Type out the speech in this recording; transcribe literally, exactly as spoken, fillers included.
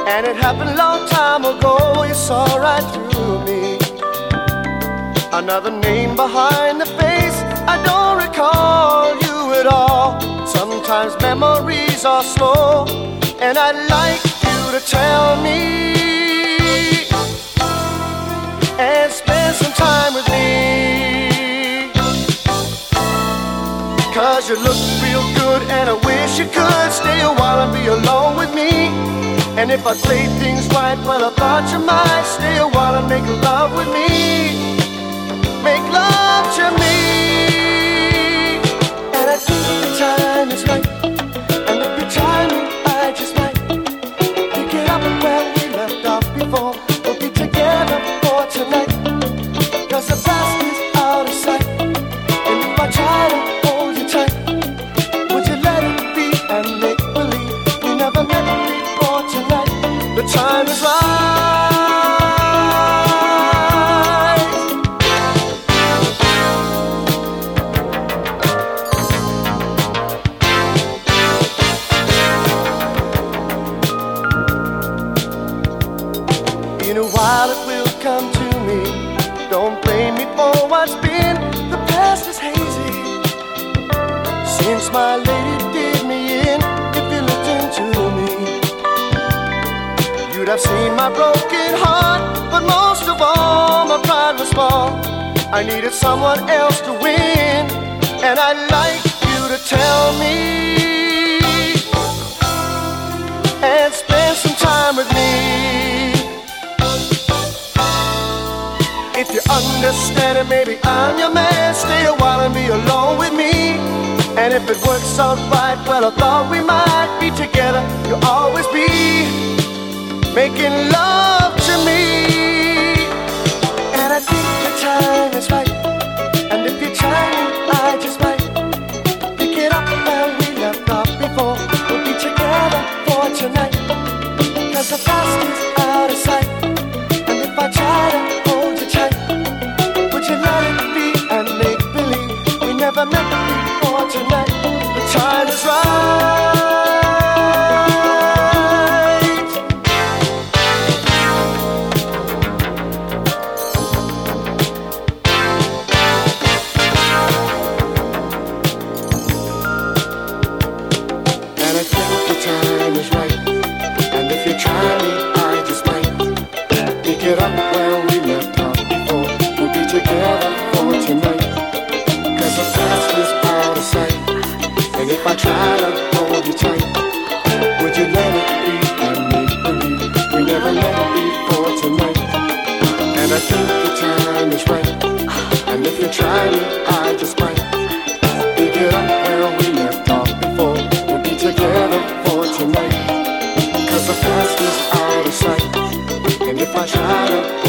And it happened a long time ago. You saw right through me. Another name behind the face. I don't recall you at all. Sometimes memories are slow, and I'd like you to tell me and spend some time with me. Cause you look real good and I wish you could stay a while and be alone with me. And if I played things right, well I thought you might stay a while and make love with me. Make love to me. And I think the time is right. And if you try me, I just might pick it up where we left off before. We'll be together for tonight. Cause the past is out of sight. And if I try to hold you tight, would you let it be and make believe we never met before tonight? The time is right. In a while it will come to me. Don't blame me for what's been. The past is hazy since my lady did me in. If you looked into me, you'd have seen my broken heart. But most of all, my pride was small. I needed someone else to win. And I'd like you to tell me and spend some time with me. If you understand it, maybe I'm your man. Stay a while and be alone with me. And if it works out right, well I thought we might be together. You'll always be making love to me. And I think the time is right. And if you try me, I just might pick it up where we left off before. We'll be together for tonight. Cause the past is out of sight. And if I try to never met before tonight. The time is right. And I think the time is right. And if you try me, I just might pick it up where we left off before. We'll be together for tonight. The past is out of sight. And if I try to hold you tight, would you let it be and make believe we never met before tonight? And I think the time is right. And if you try me, I just might pick it up where we left off before. We'll be together for tonight. Cause the past is out of sight. And if I try to